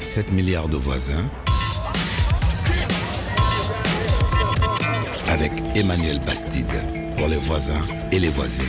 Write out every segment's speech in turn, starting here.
7 milliards de voisins avec Emmanuel Bastide pour les voisins et les voisines.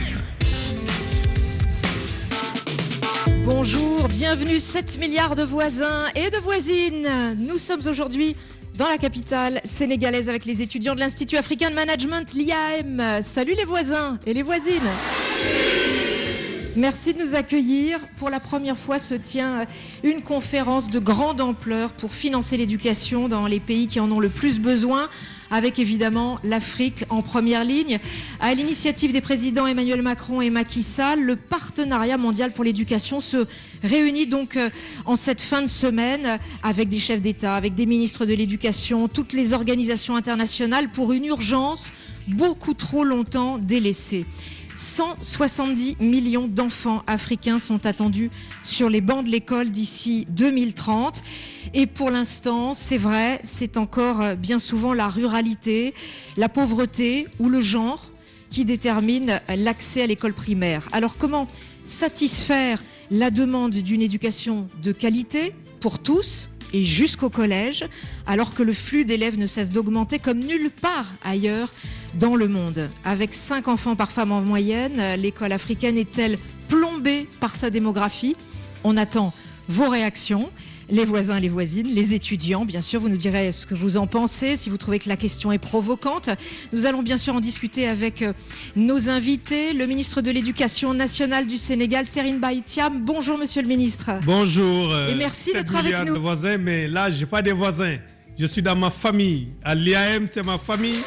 Bonjour, bienvenue 7 milliards de voisins et de voisines. Nous sommes aujourd'hui dans la capitale sénégalaise avec les étudiants de l'Institut africain de management, l'IAM. Salut les voisins et les voisines. Merci de nous accueillir. Pour la première fois se tient une conférence de grande ampleur pour financer l'éducation dans les pays qui en ont le plus besoin, avec évidemment l'Afrique en première ligne. À l'initiative des présidents Emmanuel Macron et Macky Sall, le partenariat mondial pour l'éducation se réunit donc en cette fin de semaine avec des chefs d'État, avec des ministres de l'éducation, toutes les organisations internationales pour une urgence beaucoup trop longtemps délaissée. 170 millions d'enfants africains sont attendus sur les bancs de l'école d'ici 2030. Et pour l'instant, c'est vrai, c'est encore bien souvent la ruralité, la pauvreté ou le genre qui déterminent l'accès à l'école primaire. Alors comment satisfaire la demande d'une éducation de qualité pour tous et jusqu'au collège, alors que le flux d'élèves ne cesse d'augmenter comme nulle part ailleurs dans le monde. Avec 5 enfants par femme en moyenne, l'école africaine est-elle plombée par sa démographie ? On attend vos réactions, les voisins, les voisines, les étudiants. Bien sûr, vous nous direz ce que vous en pensez, si vous trouvez que la question est provocante. Nous allons bien sûr en discuter avec nos invités. Le ministre de l'Éducation nationale du Sénégal, Serine Ba Thiam. Bonjour, monsieur le ministre. Bonjour. Et merci d'être avec nous. De voisins, mais là, je n'ai pas de voisins. Je suis dans ma famille. À l'IAM, c'est ma famille.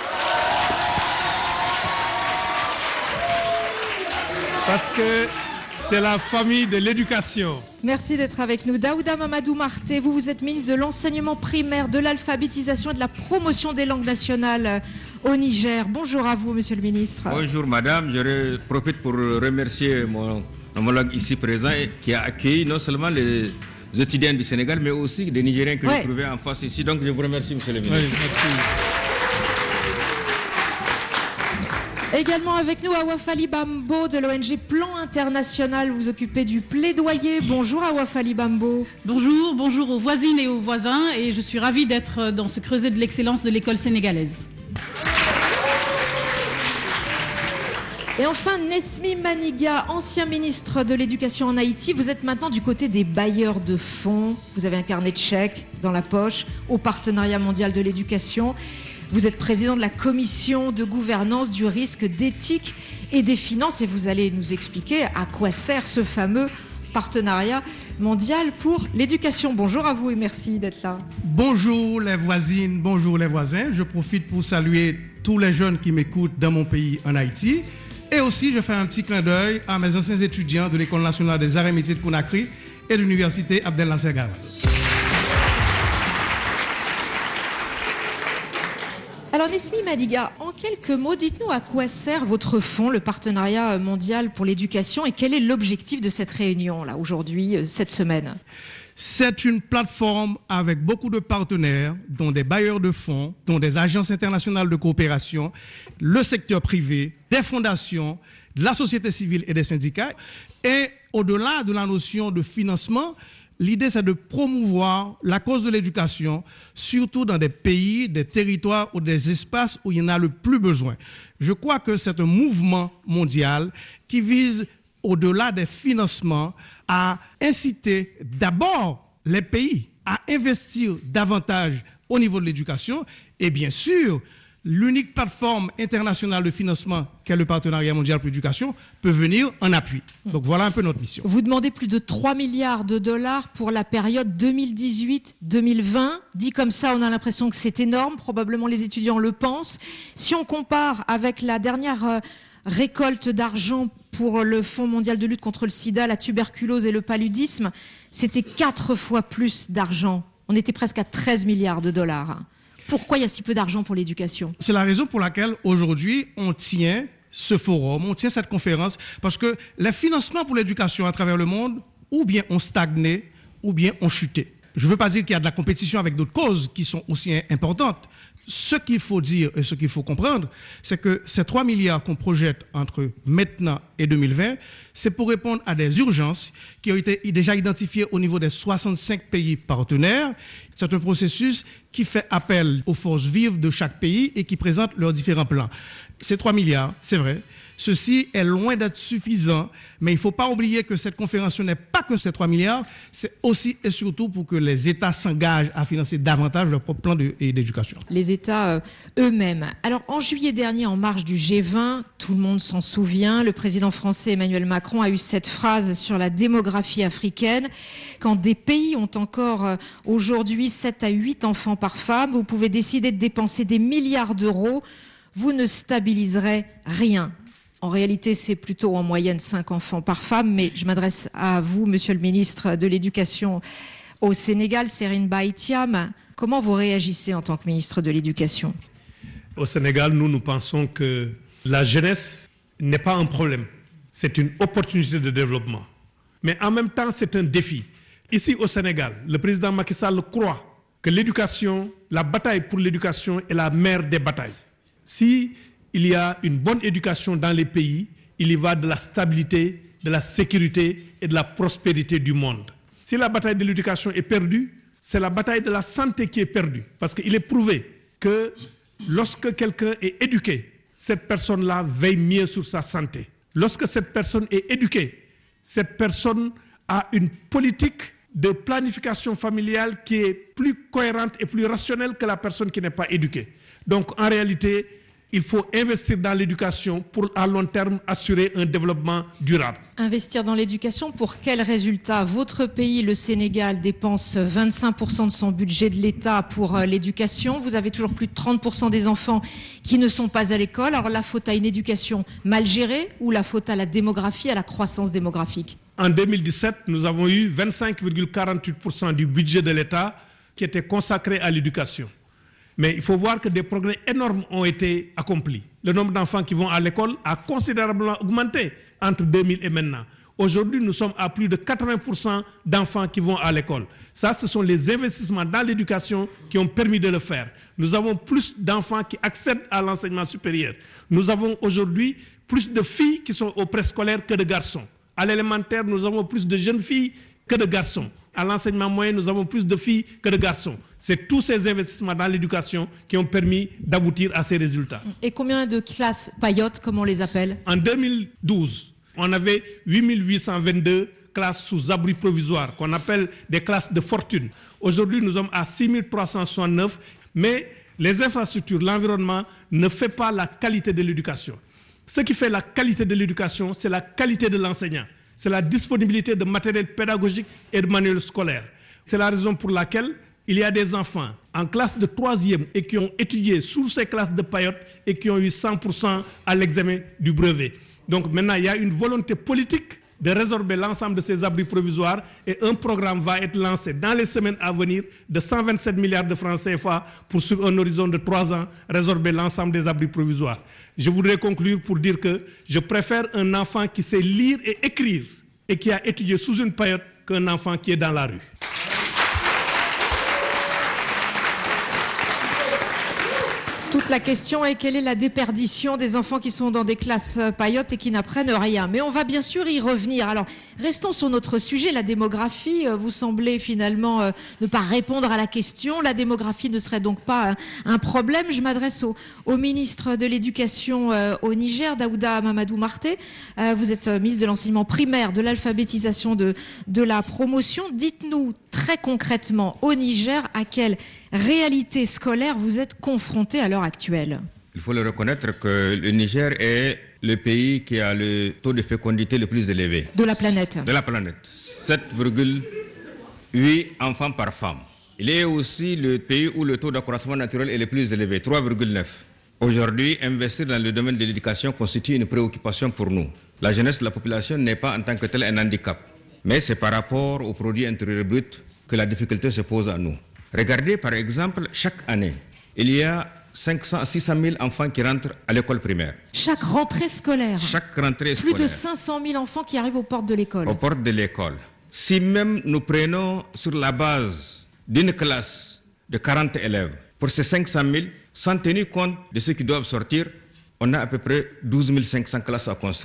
Parce que c'est la famille de l'éducation. Merci d'être avec nous. Daouda Mamadou Marté, vous êtes ministre de l'enseignement primaire, de l'alphabétisation et de la promotion des langues nationales au Niger. Bonjour à vous, monsieur le ministre. Bonjour, madame. Je profite pour remercier mon homologue ici présent qui a accueilli non seulement les étudiants du Sénégal, mais aussi des Nigériens que j'ai trouvés en face ici. Donc, je vous remercie, monsieur le ministre. Oui, merci. Également avec nous, Awafali Bambo de l'ONG Plan International. Vous occupez du plaidoyer. Bonjour Awafali Bambo. Bonjour aux voisines et aux voisins. Et je suis ravie d'être dans ce creuset de l'excellence de l'école sénégalaise. Et enfin, Nesmi Maniga, ancien ministre de l'Éducation en Haïti. Vous êtes maintenant du côté des bailleurs de fonds. Vous avez un carnet de chèques dans la poche au Partenariat mondial de l'éducation. Vous êtes président de la commission de gouvernance du risque d'éthique et des finances et vous allez nous expliquer à quoi sert ce fameux partenariat mondial pour l'éducation. Bonjour à vous et merci d'être là. Bonjour les voisines, bonjour les voisins. Je profite pour saluer tous les jeunes qui m'écoutent dans mon pays en Haïti. Et aussi, je fais un petit clin d'œil à mes anciens étudiants de l'École nationale des arts et métiers de Conakry et de l'Université Abdel Nasser Gawat. Alors Nesmi Madiga, en quelques mots, dites-nous à quoi sert votre fonds, le Partenariat mondial pour l'éducation, et quel est l'objectif de cette réunion, là, aujourd'hui, cette semaine ? C'est une plateforme avec beaucoup de partenaires, dont des bailleurs de fonds, dont des agences internationales de coopération, le secteur privé, des fondations, la société civile et des syndicats. Et au-delà de la notion de financement, l'idée, c'est de promouvoir la cause de l'éducation, surtout dans des pays, des territoires ou des espaces où il y en a le plus besoin. Je crois que c'est un mouvement mondial qui vise, au-delà des financements, à inciter d'abord les pays à investir davantage au niveau de l'éducation et bien sûr, l'unique plateforme internationale de financement qu'est le Partenariat mondial pour l'éducation peut venir en appui. Donc voilà un peu notre mission. Vous demandez plus de 3 milliards de dollars pour la période 2018-2020. Dit comme ça, on a l'impression que c'est énorme. Probablement les étudiants le pensent. Si on compare avec la dernière récolte d'argent pour le Fonds mondial de lutte contre le sida, la tuberculose et le paludisme, c'était 4 fois plus d'argent. On était presque à 13 milliards de dollars. Pourquoi il y a si peu d'argent pour l'éducation ? C'est la raison pour laquelle aujourd'hui on tient ce forum, on tient cette conférence, parce que les financements pour l'éducation à travers le monde, ou bien ont stagné, ou bien ont chuté. Je ne veux pas dire qu'il y a de la compétition avec d'autres causes qui sont aussi importantes. Ce qu'il faut dire et ce qu'il faut comprendre, c'est que ces 3 milliards qu'on projette entre maintenant et 2020, c'est pour répondre à des urgences qui ont été déjà identifiées au niveau des 65 pays partenaires. C'est un processus qui fait appel aux forces vives de chaque pays et qui présente leurs différents plans. C'est 3 milliards, c'est vrai. Ceci est loin d'être suffisant, mais il ne faut pas oublier que cette conférence n'est pas que ces 3 milliards, c'est aussi et surtout pour que les États s'engagent à financer davantage leur propre plan d'éducation. Les États eux-mêmes. Alors, en juillet dernier, en marge du G20, tout le monde s'en souvient, le président français Emmanuel Macron a eu cette phrase sur la démographie africaine. Quand des pays ont encore aujourd'hui 7 à 8 enfants par femme, vous pouvez décider de dépenser des milliards d'euros, vous ne stabiliserez rien. En réalité, c'est plutôt en moyenne 5 enfants par femme, mais je m'adresse à vous, Monsieur le ministre de l'Éducation au Sénégal, Serine Ba Thiam. Comment vous réagissez en tant que ministre de l'Éducation? Au Sénégal, nous pensons que la jeunesse n'est pas un problème, c'est une opportunité de développement. Mais en même temps, c'est un défi. Ici au Sénégal, le président Macky Sall croit que l'éducation, la bataille pour l'éducation est la mère des batailles. Si il y a une bonne éducation dans les pays, il y va de la stabilité, de la sécurité et de la prospérité du monde. Si la bataille de l'éducation est perdue, c'est la bataille de la santé qui est perdue. Parce qu'il est prouvé que lorsque quelqu'un est éduqué, cette personne-là veille mieux sur sa santé. Lorsque cette personne est éduquée, cette personne a une politique de planification familiale qui est plus cohérente et plus rationnelle que la personne qui n'est pas éduquée. Donc en réalité, il faut investir dans l'éducation pour à long terme assurer un développement durable. Investir dans l'éducation, pour quel résultat? Votre pays, le Sénégal, dépense 25% de son budget de l'État pour l'éducation. Vous avez toujours plus de 30% des enfants qui ne sont pas à l'école. Alors la faute à une éducation mal gérée ou la faute à la démographie, à la croissance démographique? En 2017, nous avons eu 25,48% du budget de l'État qui était consacré à l'éducation. Mais il faut voir que des progrès énormes ont été accomplis. Le nombre d'enfants qui vont à l'école a considérablement augmenté entre 2000 et maintenant. Aujourd'hui, nous sommes à plus de 80% d'enfants qui vont à l'école. Ça, ce sont les investissements dans l'éducation qui ont permis de le faire. Nous avons plus d'enfants qui accèdent à l'enseignement supérieur. Nous avons aujourd'hui plus de filles qui sont au préscolaire que de garçons. À l'élémentaire, nous avons plus de jeunes filles que de garçons. À l'enseignement moyen, nous avons plus de filles que de garçons. C'est tous ces investissements dans l'éducation qui ont permis d'aboutir à ces résultats. Et combien de classes paillotes, comme on les appelle? En 2012, on avait 8822 classes sous abri provisoire, qu'on appelle des classes de fortune. Aujourd'hui, nous sommes à 6369, mais les infrastructures, l'environnement ne fait pas la qualité de l'éducation. Ce qui fait la qualité de l'éducation, c'est la qualité de l'enseignant. C'est la disponibilité de matériel pédagogique et de manuels scolaires. C'est la raison pour laquelle il y a des enfants en classe de 3e et qui ont étudié sous ces classes de paillotes et qui ont eu 100% à l'examen du brevet. Donc maintenant, il y a une volonté politique de résorber l'ensemble de ces abris provisoires et un programme va être lancé dans les semaines à venir de 127 milliards de francs CFA pour sur un horizon de 3 ans résorber l'ensemble des abris provisoires. Je voudrais conclure pour dire que je préfère un enfant qui sait lire et écrire et qui a étudié sous une paillote qu'un enfant qui est dans la rue. Toute la question est quelle est la déperdition des enfants qui sont dans des classes paillotes et qui n'apprennent rien. Mais on va bien sûr y revenir. Alors, restons sur notre sujet, la démographie. Vous semblez finalement ne pas répondre à la question. La démographie ne serait donc pas un problème. Je m'adresse au ministre de l'Éducation au Niger, Daouda Mamadou Marté. Vous êtes ministre de l'enseignement primaire, de l'alphabétisation, de la promotion. Dites-nous très concrètement au Niger à quelle réalité scolaire vous êtes confronté à l'heure actuelle? Il faut le reconnaître que le Niger est le pays qui a le taux de fécondité le plus élevé. De la planète. De la planète. 7,8 enfants par femme. Il est aussi le pays où le taux d'accroissement naturel est le plus élevé, 3,9. Aujourd'hui, investir dans le domaine de l'éducation constitue une préoccupation pour nous. La jeunesse de la population n'est pas en tant que telle un handicap. Mais c'est par rapport au produit intérieur brut que la difficulté se pose à nous. Regardez par exemple, chaque année, il y a 500 à 600 000 enfants qui rentrent à l'école primaire. Chaque rentrée scolaire. Chaque rentrée scolaire. Plus de 500 000 enfants qui arrivent aux portes de l'école. Aux portes de l'école. Si même nous prenons sur la base d'une classe de 40 élèves, pour ces 500 000, sans tenir compte de ceux qui doivent sortir, on a à peu près 12 500 classes à construire.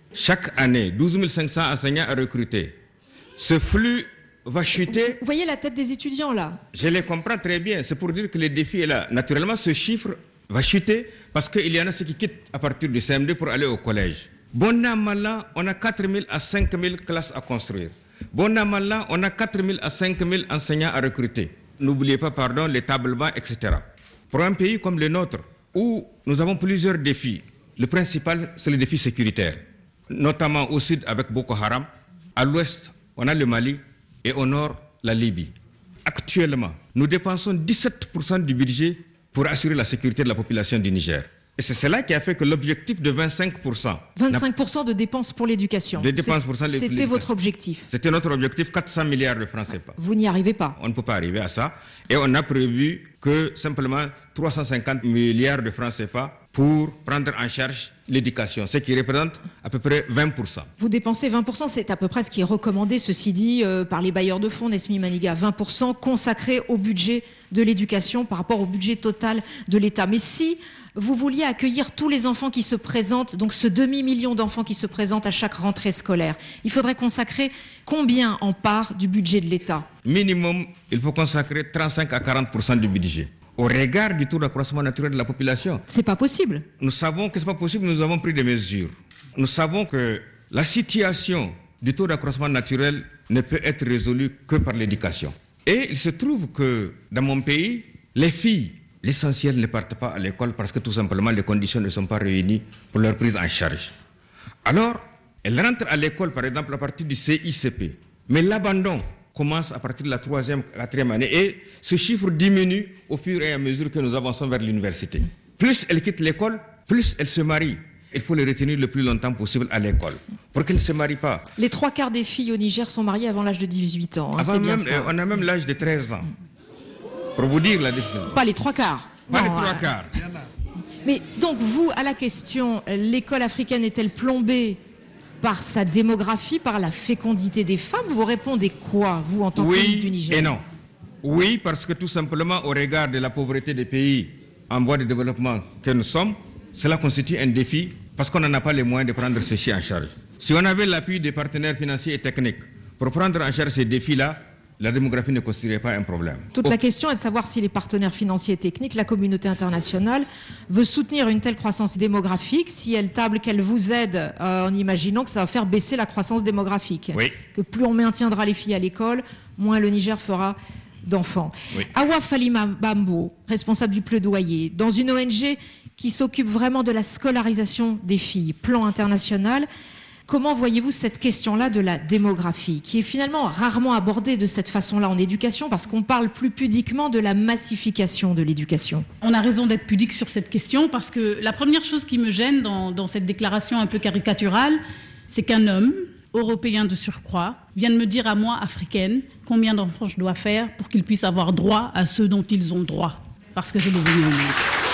Chaque année, 12 500 enseignants à recruter. Ce flux va chuter. Vous voyez la tête des étudiants là? Je les comprends très bien. C'est pour dire que le défi est là. Naturellement, ce chiffre va chuter parce qu'il y en a ceux qui quittent à partir du CM2 pour aller au collège. Bon an, mal an, on a 4 000 à 5 000 classes à construire. Bon an, mal an, on a 4 000 à 5 000 enseignants à recruter. N'oubliez pas, les tablements, etc. Pour un pays comme le nôtre, où nous avons plusieurs défis, le principal, c'est le défi sécuritaire, notamment au sud avec Boko Haram, à l'ouest, on a le Mali, et au nord, la Libye. Actuellement, nous dépensons 17% du budget pour assurer la sécurité de la population du Niger. Et c'est cela qui a fait que l'objectif de 25%... 25% de dépenses pour l'éducation. C'était votre objectif. C'était notre objectif, 400 milliards de francs CFA. Vous n'y arrivez pas. On ne peut pas arriver à ça. Et on a prévu que simplement 350 milliards de francs CFA pour prendre en charge l'éducation, ce qui représente à peu près 20%. Vous dépensez 20%, c'est à peu près ce qui est recommandé, ceci dit, par les bailleurs de fonds, Nesmi Maniga, 20% consacré au budget de l'éducation par rapport au budget total de l'État. Mais si vous vouliez accueillir tous les enfants qui se présentent, donc ce demi-million d'enfants qui se présentent à chaque rentrée scolaire, il faudrait consacrer combien en part du budget de l'État? Minimum, il faut consacrer 35 à 40% du budget. Au regard du taux d'accroissement naturel de la population. C'est pas possible. Nous savons que c'est pas possible, nous avons pris des mesures. Nous savons que la situation du taux d'accroissement naturel ne peut être résolue que par l'éducation. Et il se trouve que dans mon pays, les filles, l'essentiel, ne partent pas à l'école parce que tout simplement les conditions ne sont pas réunies pour leur prise en charge. Alors, elles rentrent à l'école par exemple à partir du CICP. Mais l'abandon commence à partir de la 3e, 4e année et ce chiffre diminue au fur et à mesure que nous avançons vers l'université. Plus elles quittent l'école, plus elles se marient. Il faut les retenir le plus longtemps possible à l'école pour qu'elles ne se marient pas. Les 3/4 des filles au Niger sont mariées avant l'âge de 18 ans. C'est bien ça. On a même l'âge de 13 ans. Pour vous dire la différence. Pas les 3/4. Pas les 3/4. Mais donc vous, à la question, l'école africaine est-elle plombée par sa démographie, par la fécondité des femmes? Vous répondez quoi, vous, en tant que ministre du Niger? Oui et non. Oui, parce que tout simplement, au regard de la pauvreté des pays en voie de développement que nous sommes, cela constitue un défi parce qu'on n'en a pas les moyens de prendre ceci en charge. Si on avait l'appui des partenaires financiers et techniques pour prendre en charge ces défis-là, la démographie ne constituerait pas un problème. Toute la question est de savoir si les partenaires financiers et techniques, la communauté internationale, veut soutenir une telle croissance démographique, si elle table qu'elle vous aide en imaginant que ça va faire baisser la croissance démographique. Oui. Que plus on maintiendra les filles à l'école, moins le Niger fera d'enfants. Oui. Awa Falima Bambo, responsable du plaidoyer, dans une ONG qui s'occupe vraiment de la scolarisation des filles, plan international. Comment voyez-vous cette question-là de la démographie, qui est finalement rarement abordée de cette façon-là en éducation, parce qu'on parle plus pudiquement de la massification de l'éducation? On a raison d'être pudique sur cette question, parce que la première chose qui me gêne dans cette déclaration un peu caricaturale, c'est qu'un homme, européen de surcroît, vient de me dire à moi, africaine, combien d'enfants je dois faire pour qu'ils puissent avoir droit à ceux dont ils ont droit, parce que je les ai mis au monde.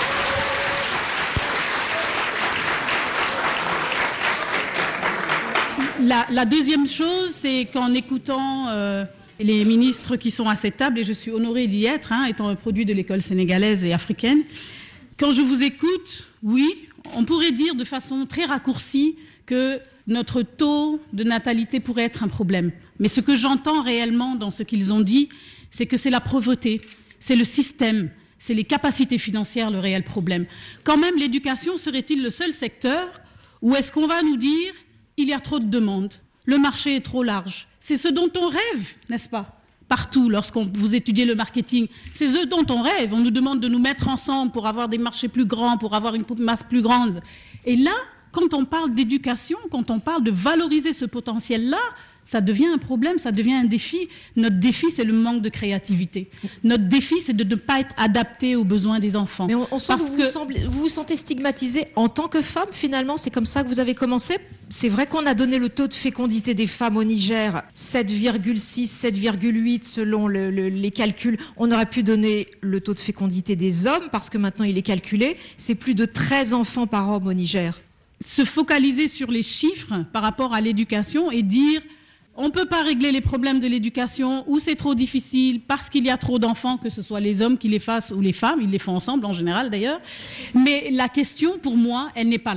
La deuxième chose, c'est qu'en écoutant les ministres qui sont à cette table, et je suis honorée d'y être, étant un produit de l'école sénégalaise et africaine, quand je vous écoute, oui, on pourrait dire de façon très raccourcie que notre taux de natalité pourrait être un problème. Mais ce que j'entends réellement dans ce qu'ils ont dit, c'est que c'est la pauvreté, c'est le système, c'est les capacités financières le réel problème. Quand même, l'éducation serait-il le seul secteur où est-ce qu'on va nous dire il y a trop de demandes, le marché est trop large? C'est ce dont on rêve, n'est-ce pas? Partout, lorsqu'on vous étudiez le marketing, c'est ce dont on rêve. On nous demande de nous mettre ensemble pour avoir des marchés plus grands, pour avoir une masse plus grande. Et là, quand on parle d'éducation, quand on parle de valoriser ce potentiel-là, ça devient un problème, ça devient un défi. Notre défi, c'est le manque de créativité. Notre défi, c'est de ne pas être adapté aux besoins des enfants. Mais on sent que vous vous sentez stigmatisée en tant que femme, finalement. C'est comme ça que vous avez commencé. C'est vrai qu'on a donné le taux de fécondité des femmes au Niger, 7,6, 7,8 selon les calculs. On aurait pu donner le taux de fécondité des hommes parce que maintenant il est calculé. C'est plus de 13 enfants par homme au Niger. Se focaliser sur les chiffres par rapport à l'éducation et dire on ne peut pas régler les problèmes de l'éducation ou c'est trop difficile parce qu'il y a trop d'enfants, que ce soit les hommes qui les fassent ou les femmes, ils les font ensemble en général d'ailleurs. Mais la question pour moi, elle n'est pas là.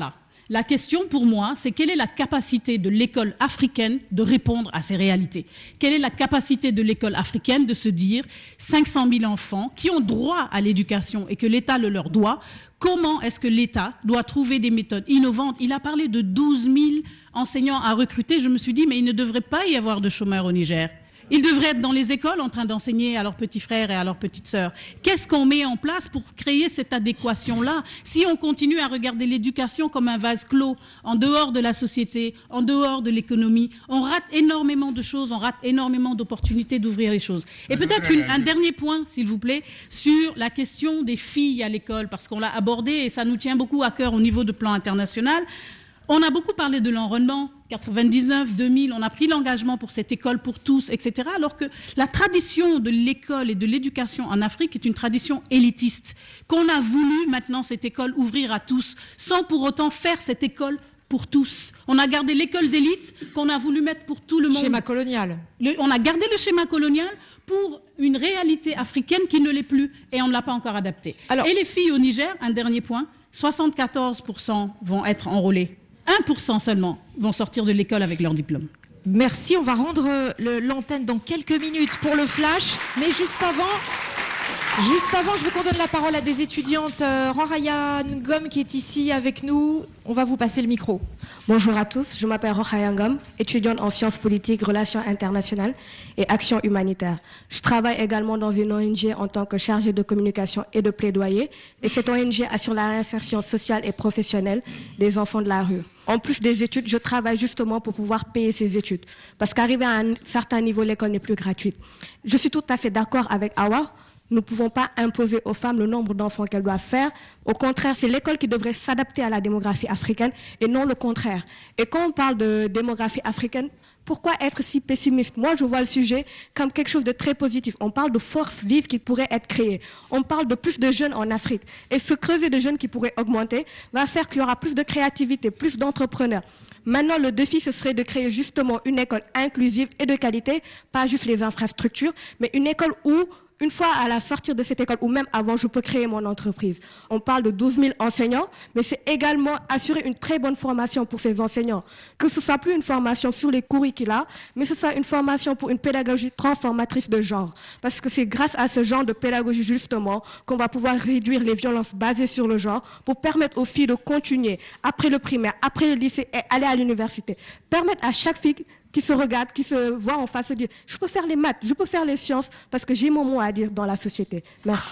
La question pour moi, c'est quelle est la capacité de l'école africaine de répondre à ces réalités? Quelle est la capacité de l'école africaine de se dire 500 000 enfants qui ont droit à l'éducation et que l'État le leur doit, comment est-ce que l'État doit trouver des méthodes innovantes? Il a parlé de 12 000 enseignants à recruter. Je me suis dit, mais il ne devrait pas y avoir de chômeurs au Niger. Ils devraient être dans les écoles en train d'enseigner à leurs petits frères et à leurs petites sœurs. Qu'est-ce qu'on met en place pour créer cette adéquation-là? Si on continue à regarder l'éducation comme un vase clos, en dehors de la société, en dehors de l'économie, on rate énormément de choses, on rate énormément d'opportunités d'ouvrir les choses. Et peut-être un dernier point, s'il vous plaît, sur la question des filles à l'école, parce qu'on l'a abordé et ça nous tient beaucoup à cœur au niveau de plan international. On a beaucoup parlé de l'enrôlement, 99, 2000, on a pris l'engagement pour cette école pour tous, etc. Alors que la tradition de l'école et de l'éducation en Afrique est une tradition élitiste, qu'on a voulu maintenant cette école ouvrir à tous, sans pour autant faire cette école pour tous. On a gardé l'école d'élite qu'on a voulu mettre pour tout le monde. Schéma colonial. On a gardé le schéma colonial pour une réalité africaine qui ne l'est plus et on ne l'a pas encore adapté. Et les filles au Niger, un dernier point, 74% vont être enrôlées. 1% seulement vont sortir de l'école avec leur diplôme. Merci, on va rendre l'antenne dans quelques minutes pour le flash. Mais juste avant, je veux qu'on donne la parole à des étudiantes. Rokhaya Ngom qui est ici avec nous. On va vous passer le micro. Bonjour à tous, je m'appelle Rokhaya Ngom, étudiante en sciences politiques, relations internationales et actions humanitaires. Je travaille également dans une ONG en tant que chargée de communication et de plaidoyer. Et cette ONG assure la réinsertion sociale et professionnelle des enfants de la rue. En plus des études, je travaille justement pour pouvoir payer ces études. Parce qu'arriver à un certain niveau, l'école n'est plus gratuite. Je suis tout à fait d'accord avec Awa. Nous ne pouvons pas imposer aux femmes le nombre d'enfants qu'elles doivent faire. Au contraire, c'est l'école qui devrait s'adapter à la démographie africaine et non le contraire. Et quand on parle de démographie africaine, pourquoi être si pessimiste? Moi, je vois le sujet comme quelque chose de très positif. On parle de forces vives qui pourraient être créées. On parle de plus de jeunes en Afrique. Et ce creuset de jeunes qui pourrait augmenter va faire qu'il y aura plus de créativité, plus d'entrepreneurs. Maintenant, le défi, ce serait de créer justement une école inclusive et de qualité, pas juste les infrastructures, mais une école où, une fois à la sortie de cette école, ou même avant, je peux créer mon entreprise. On parle de 12 000 enseignants, mais c'est également assurer une très bonne formation pour ces enseignants. Que ce soit plus une formation sur les curricula, mais ce soit une formation pour une pédagogie transformatrice de genre. Parce que c'est grâce à ce genre de pédagogie, justement, qu'on va pouvoir réduire les violences basées sur le genre pour permettre aux filles de continuer après le primaire, après le lycée et aller à l'université. Permettre à chaque fille qui se regarde, qui se voit en face, se dire « je peux faire les maths, je peux faire les sciences parce que j'ai mon mot à dire dans la société ». Merci.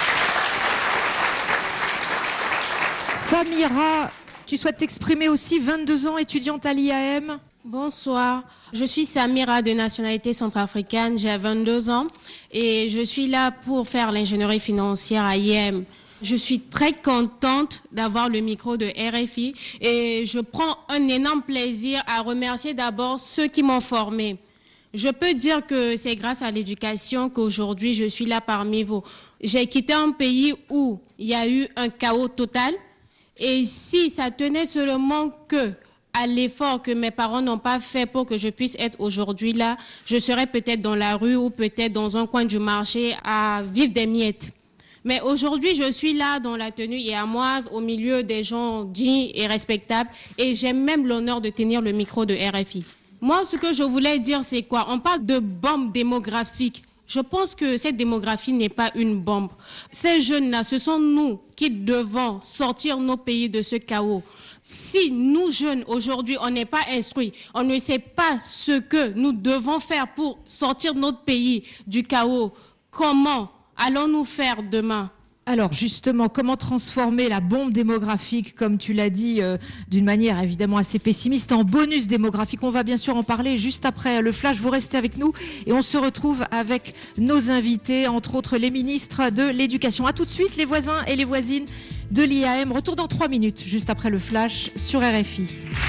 Samira, tu souhaites t'exprimer aussi, 22 ans, étudiante à l'IAM. Bonsoir, je suis Samira de nationalité centrafricaine, j'ai 22 ans et je suis là pour faire l'ingénierie financière à l'IAM. Je suis très contente d'avoir le micro de RFI et je prends un énorme plaisir à remercier d'abord ceux qui m'ont formée. Je peux dire que c'est grâce à l'éducation qu'aujourd'hui je suis là parmi vous. J'ai quitté un pays où il y a eu un chaos total et si ça tenait seulement à l'effort que mes parents n'ont pas fait pour que je puisse être aujourd'hui là, je serais peut-être dans la rue ou peut-être dans un coin du marché à vivre des miettes. Mais aujourd'hui, je suis là dans la tenue yamoise, au milieu des gens dignes et respectables, et j'ai même l'honneur de tenir le micro de RFI. Moi, ce que je voulais dire, c'est quoi? On parle de bombe démographique. Je pense que cette démographie n'est pas une bombe. Ces jeunes-là, ce sont nous qui devons sortir nos pays de ce chaos. Si nous, jeunes, aujourd'hui, on n'est pas instruits, on ne sait pas ce que nous devons faire pour sortir notre pays du chaos, comment allons-nous faire demain? Alors justement, comment transformer la bombe démographique, comme tu l'as dit, d'une manière évidemment assez pessimiste, en bonus démographique? On va bien sûr en parler juste après le flash. Vous restez avec nous et on se retrouve avec nos invités, entre autres les ministres de l'Éducation. À tout de suite, les voisins et les voisines de l'IAM. Retour dans 3 minutes, juste après le flash sur RFI.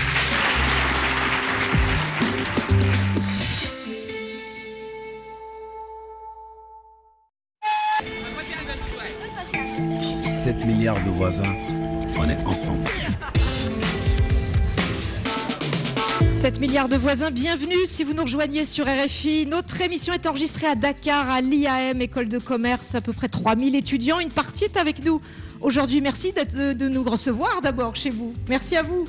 « 7 milliards de voisins, on est ensemble. » 7 milliards de voisins, bienvenue si vous nous rejoignez sur RFI. Notre émission est enregistrée à Dakar, à l'IAM, école de commerce, à peu près 3000 étudiants. Une partie est avec nous aujourd'hui. Merci de nous recevoir d'abord chez vous. Merci à vous.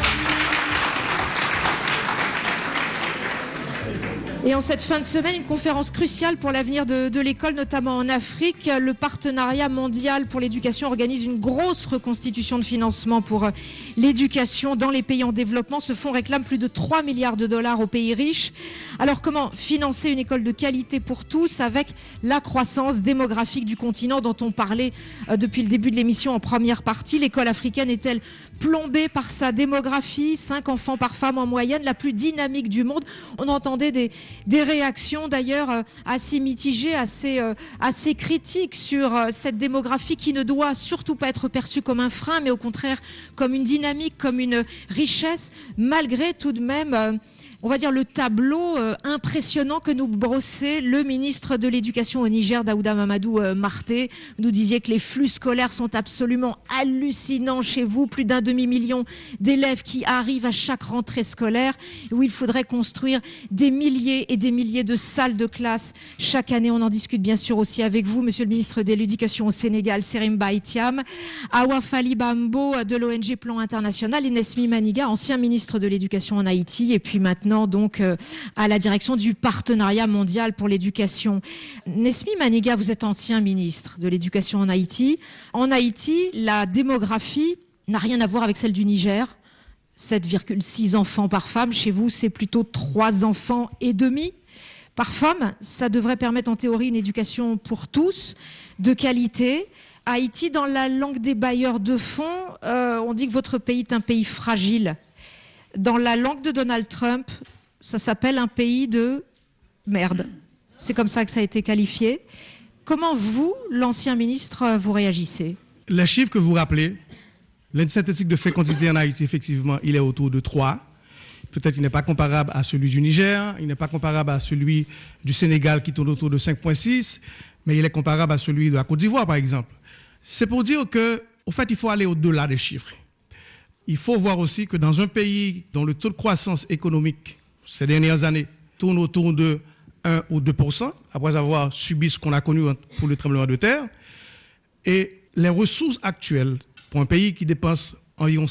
Et en cette fin de semaine, une conférence cruciale pour l'avenir de l'école, notamment en Afrique. Le Partenariat mondial pour l'éducation organise une grosse reconstitution de financement pour l'éducation dans les pays en développement. Ce fonds réclame plus de 3 milliards de dollars aux pays riches. Alors comment financer une école de qualité pour tous avec la croissance démographique du continent dont on parlait depuis le début de l'émission en première partie? L'école africaine est-elle plombée par sa démographie? 5 enfants par femme en moyenne, la plus dynamique du monde. On entendait des réactions d'ailleurs assez mitigées, assez critiques sur cette démographie qui ne doit surtout pas être perçue comme un frein, mais au contraire comme une dynamique, comme une richesse, malgré tout de même... on va dire le tableau impressionnant que nous brossait le ministre de l'Éducation au Niger, Daouda Mamadou Marté. Vous nous disiez que les flux scolaires sont absolument hallucinants chez vous. Plus d'1 demi-million d'élèves qui arrivent à chaque rentrée scolaire, où il faudrait construire des milliers et des milliers de salles de classe chaque année. On en discute bien sûr aussi avec vous, monsieur le ministre de l'Éducation au Sénégal, Serine Ba Thiam, Awa Fali Bambo de l'ONG Plan International et Nesmi Maniga, ancien ministre de l'Éducation en Haïti, et puis maintenant donc à la direction du Partenariat mondial pour l'éducation. Nesmi Maniga, vous êtes ancien ministre de l'Éducation en Haïti. En Haïti, la démographie n'a rien à voir avec celle du Niger. 7,6 enfants par femme. Chez vous, c'est plutôt 3 enfants et demi par femme. Ça devrait permettre en théorie une éducation pour tous, de qualité. Haïti, dans la langue des bailleurs de fonds, on dit que votre pays est un pays fragile. Dans la langue de Donald Trump, ça s'appelle un pays de merde. C'est comme ça que ça a été qualifié. Comment vous, l'ancien ministre, vous réagissez? Les chiffres que vous rappelez, l'indice synthétique de fécondité en Haïti, effectivement, il est autour de 3. Peut-être qu'il n'est pas comparable à celui du Niger, il n'est pas comparable à celui du Sénégal qui tourne autour de 5,6, mais il est comparable à celui de la Côte d'Ivoire, par exemple. C'est pour dire que, au fait, il faut aller au-delà des chiffres. Il faut voir aussi que dans un pays dont le taux de croissance économique ces dernières années tourne autour de 1 ou 2%, après avoir subi ce qu'on a connu pour le tremblement de terre, et les ressources actuelles pour un pays qui dépense environ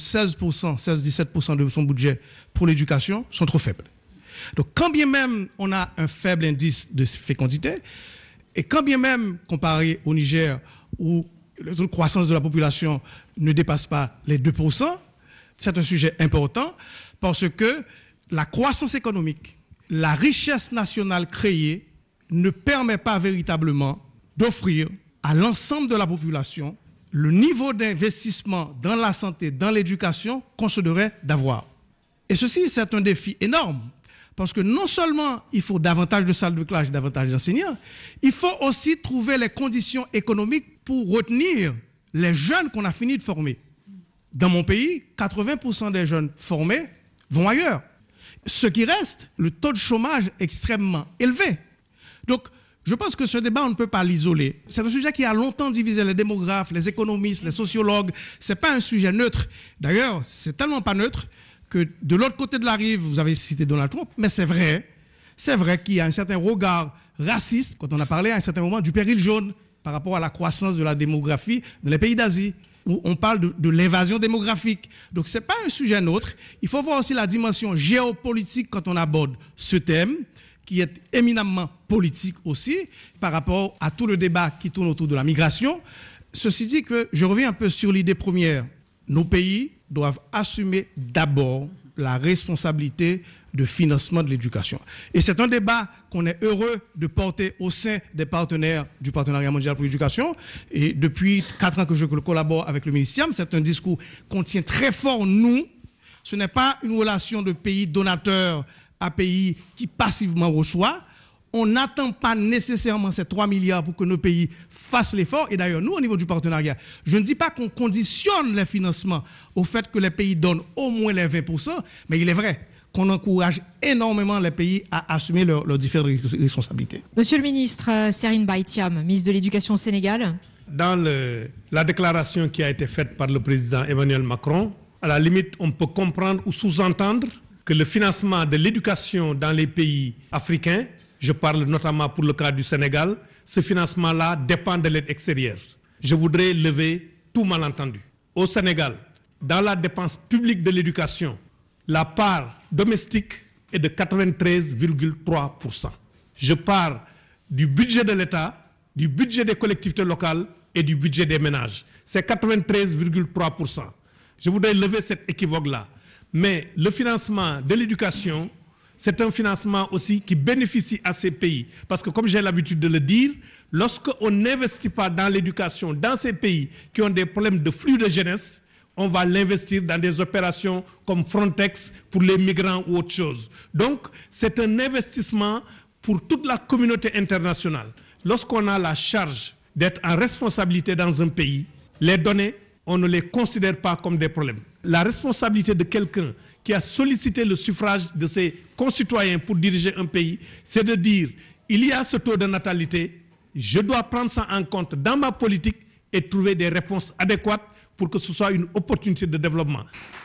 16-17% de son budget pour l'éducation sont trop faibles. Donc quand bien même on a un faible indice de fécondité, et quand bien même comparé au Niger où le taux de croissance de la population ne dépasse pas les 2%, c'est un sujet important parce que la croissance économique, la richesse nationale créée ne permet pas véritablement d'offrir à l'ensemble de la population le niveau d'investissement dans la santé, dans l'éducation qu'on se devrait d'avoir. Et ceci, c'est un défi énorme parce que non seulement il faut davantage de salles de classe, davantage d'enseignants, il faut aussi trouver les conditions économiques pour retenir les jeunes qu'on a fini de former. Dans mon pays, 80% des jeunes formés vont ailleurs. Ce qui reste, le taux de chômage est extrêmement élevé. Donc, je pense que ce débat, on ne peut pas l'isoler. C'est un sujet qui a longtemps divisé les démographes, les économistes, les sociologues. Ce n'est pas un sujet neutre. D'ailleurs, c'est tellement pas neutre que de l'autre côté de la rive, vous avez cité Donald Trump, mais c'est vrai qu'il y a un certain regard raciste quand on a parlé à un certain moment du péril jaune par rapport à la croissance de la démographie dans les pays d'Asie, où on parle de l'invasion démographique. Donc, ce n'est pas un sujet neutre. Il faut voir aussi la dimension géopolitique quand on aborde ce thème, qui est éminemment politique aussi, par rapport à tout le débat qui tourne autour de la migration. Ceci dit que je reviens un peu sur l'idée première. Nos pays doivent assumer d'abord la responsabilité de financement de l'éducation. Et c'est un débat qu'on est heureux de porter au sein des partenaires du Partenariat mondial pour l'éducation. Et depuis 4 ans que je collabore avec le ministère, c'est un discours qu'on tient très fort, nous. Ce n'est pas une relation de pays donateur à pays qui passivement reçoit. On n'attend pas nécessairement ces 3 milliards pour que nos pays fassent l'effort. Et d'ailleurs, nous, au niveau du partenariat, je ne dis pas qu'on conditionne les financements au fait que les pays donnent au moins les 20%, mais il est vrai qu'on encourage énormément les pays à assumer leurs différentes responsabilités. Monsieur le ministre, Serine Ba Thiam, ministre de l'Éducation au Sénégal. Dans la déclaration qui a été faite par le président Emmanuel Macron, à la limite, on peut comprendre ou sous-entendre que le financement de l'éducation dans les pays africains, je parle notamment pour le cas du Sénégal, ce financement-là dépend de l'aide extérieure. Je voudrais lever tout malentendu. Au Sénégal, dans la dépense publique de l'éducation, la part domestique est de 93,3%. Je parle du budget de l'État, du budget des collectivités locales et du budget des ménages. C'est 93,3%. Je voudrais lever cet équivoque-là. Mais le financement de l'éducation, c'est un financement aussi qui bénéficie à ces pays. Parce que comme j'ai l'habitude de le dire, lorsqu'on n'investit pas dans l'éducation dans ces pays qui ont des problèmes de flux de jeunesse, on va l'investir dans des opérations comme Frontex pour les migrants ou autre chose. Donc, c'est un investissement pour toute la communauté internationale. Lorsqu'on a la charge d'être en responsabilité dans un pays, les données, on ne les considère pas comme des problèmes. La responsabilité de quelqu'un qui a sollicité le suffrage de ses concitoyens pour diriger un pays, c'est de dire, il y a ce taux de natalité, je dois prendre ça en compte dans ma politique et trouver des réponses adéquates pour que ce soit une opportunité de développement.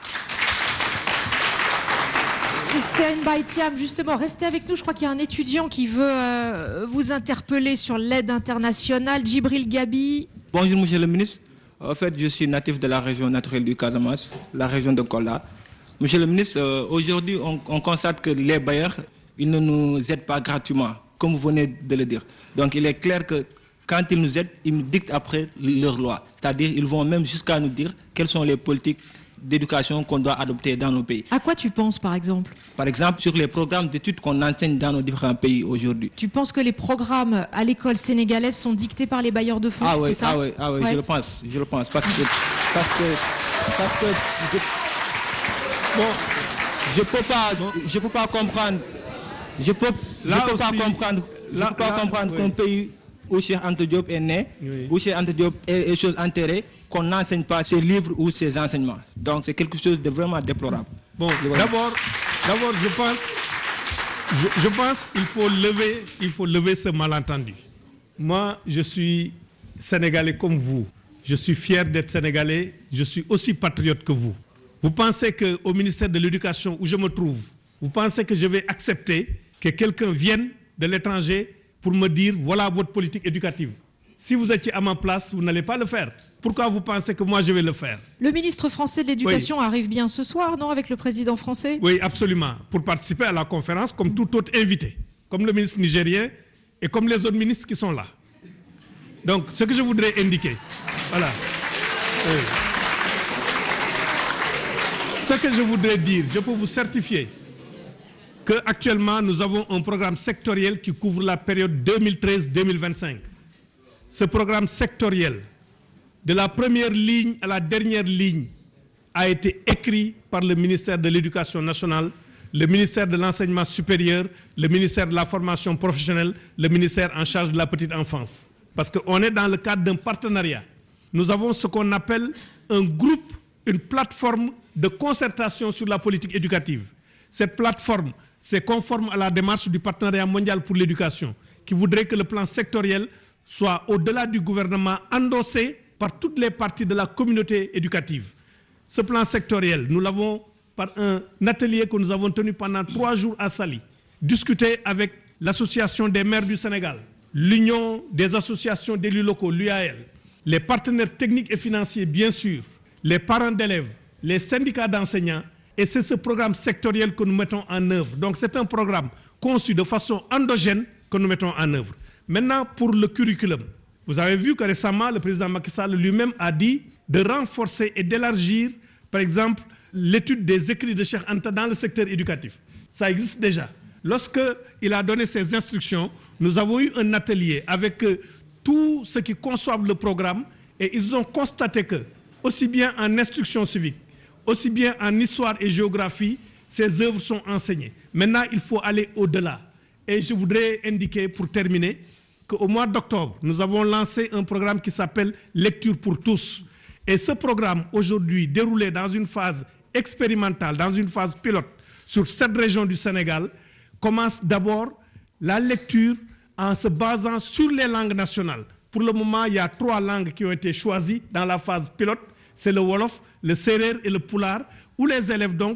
Serine Baïtiam, justement, restez avec nous. Je crois qu'il y a un étudiant qui veut vous interpeller sur l'aide internationale. Djibril Gabi. Bonjour, monsieur le ministre. En fait, je suis natif de la région naturelle du Casamance, la région de Kola. Monsieur le ministre, aujourd'hui, on constate que les bailleurs, ils ne nous aident pas gratuitement, comme vous venez de le dire. Donc, il est clair que quand ils nous aident, ils nous dictent après leurs lois. C'est-à-dire, ils vont même jusqu'à nous dire quelles sont les politiques d'éducation qu'on doit adopter dans nos pays. À quoi tu penses, par exemple? Par exemple, sur les programmes d'études qu'on enseigne dans nos différents pays aujourd'hui. Tu penses que les programmes à l'école sénégalaise sont dictés par les bailleurs de fonds, c'est ça? Ouais. Je le pense. Parce que bon, je peux pas comprendre. Je peux pas comprendre qu'un pays où Cheikh Anta Diop est né, où Cheikh Anta Diop est chose enterrée, qu'on n'enseigne pas ses livres ou ses enseignements. Donc c'est quelque chose de vraiment déplorable. Bon, d'abord, je pense qu'il faut lever ce malentendu. Moi, je suis sénégalais comme vous. Je suis fier d'être sénégalais. Je suis aussi patriote que vous. Vous pensez qu'au ministère de l'Éducation où je me trouve, vous pensez que je vais accepter que quelqu'un vienne de l'étranger pour me dire voilà votre politique éducative? Si vous étiez à ma place, vous n'allez pas le faire. Pourquoi vous pensez que moi je vais le faire? Le ministre français de l'Éducation arrive bien ce soir, non, avec le président français? Oui, absolument, pour participer à la conférence comme tout autre invité, comme le ministre nigérien et comme les autres ministres qui sont là. Donc, ce que je voudrais indiquer, voilà. Oui. Ce que je voudrais dire, je peux vous certifier qu'actuellement, nous avons un programme sectoriel qui couvre la période 2013-2025. Ce programme sectoriel, de la première ligne à la dernière ligne, a été écrit par le ministère de l'Éducation nationale, le ministère de l'Enseignement supérieur, le ministère de la formation professionnelle, le ministère en charge de la petite enfance. Parce qu'on est dans le cadre d'un partenariat. Nous avons ce qu'on appelle un groupe, une plateforme de concertation sur la politique éducative. Cette plateforme, c'est conforme à la démarche du Partenariat mondial pour l'éducation, qui voudrait que le plan sectoriel soit au-delà du gouvernement, endossé par toutes les parties de la communauté éducative. Ce plan sectoriel, nous l'avons par un atelier que nous avons tenu pendant 3 jours à Saly, discuté avec l'Association des maires du Sénégal, l'Union des associations d'élus locaux, l'UAL, les partenaires techniques et financiers, bien sûr, les parents d'élèves, les syndicats d'enseignants, et c'est ce programme sectoriel que nous mettons en œuvre. Donc c'est un programme conçu de façon endogène que nous mettons en œuvre. Maintenant, pour le curriculum, vous avez vu que récemment, le président Macky Sall lui-même a dit de renforcer et d'élargir, par exemple, l'étude des écrits de Cheikh Anta dans le secteur éducatif. Ça existe déjà. Lorsqu'il a donné ses instructions, nous avons eu un atelier avec tous ceux qui conçoivent le programme et ils ont constaté que, aussi bien en instruction civique, aussi bien en histoire et géographie, ces œuvres sont enseignées. Maintenant, il faut aller au-delà. Et je voudrais indiquer, pour terminer, qu'au mois d'octobre, nous avons lancé un programme qui s'appelle Lecture pour tous. Et ce programme, aujourd'hui, déroulé dans une phase expérimentale, dans une phase pilote, sur 7 régions du Sénégal, commence d'abord la lecture en se basant sur les langues nationales. Pour le moment, il y a 3 langues qui ont été choisies dans la phase pilote. C'est le Wolof, le Serer et le Pulaar, où les élèves, donc,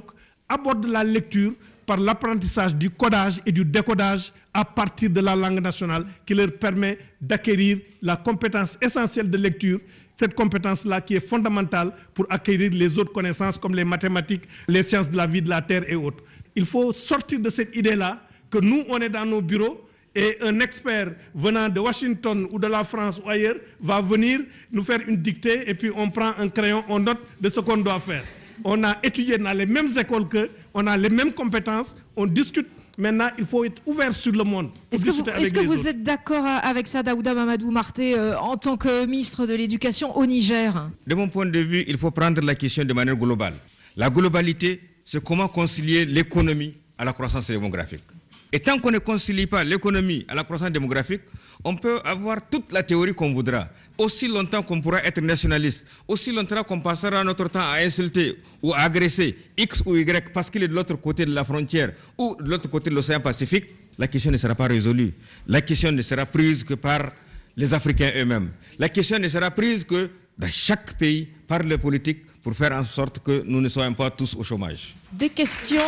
abordent la lecture par l'apprentissage du codage et du décodage à partir de la langue nationale qui leur permet d'acquérir la compétence essentielle de lecture, cette compétence-là qui est fondamentale pour acquérir les autres connaissances comme les mathématiques, les sciences de la vie de la Terre et autres. Il faut sortir de cette idée-là que nous, on est dans nos bureaux et un expert venant de Washington ou de la France ou ailleurs va venir nous faire une dictée et puis on prend un crayon, on note de ce qu'on doit faire. On a étudié dans les mêmes écoles qu'eux, on a les mêmes compétences, on discute. Maintenant, il faut être ouvert sur le monde. Est-ce que vous êtes d'accord avec ça, Daouda Mamadou Marté, en tant que ministre de l'Éducation au Niger? De mon point de vue, il faut prendre la question de manière globale. La globalité, c'est comment concilier l'économie à la croissance démographique. Et tant qu'on ne concilie pas l'économie à la croissance démographique, on peut avoir toute la théorie qu'on voudra. Aussi longtemps qu'on pourra être nationaliste, aussi longtemps qu'on passera notre temps à insulter ou à agresser X ou Y parce qu'il est de l'autre côté de la frontière ou de l'autre côté de l'océan Pacifique, la question ne sera pas résolue. La question ne sera prise que par les Africains eux-mêmes. La question ne sera prise que dans chaque pays par les politiques pour faire en sorte que nous ne soyons pas tous au chômage. Des questions...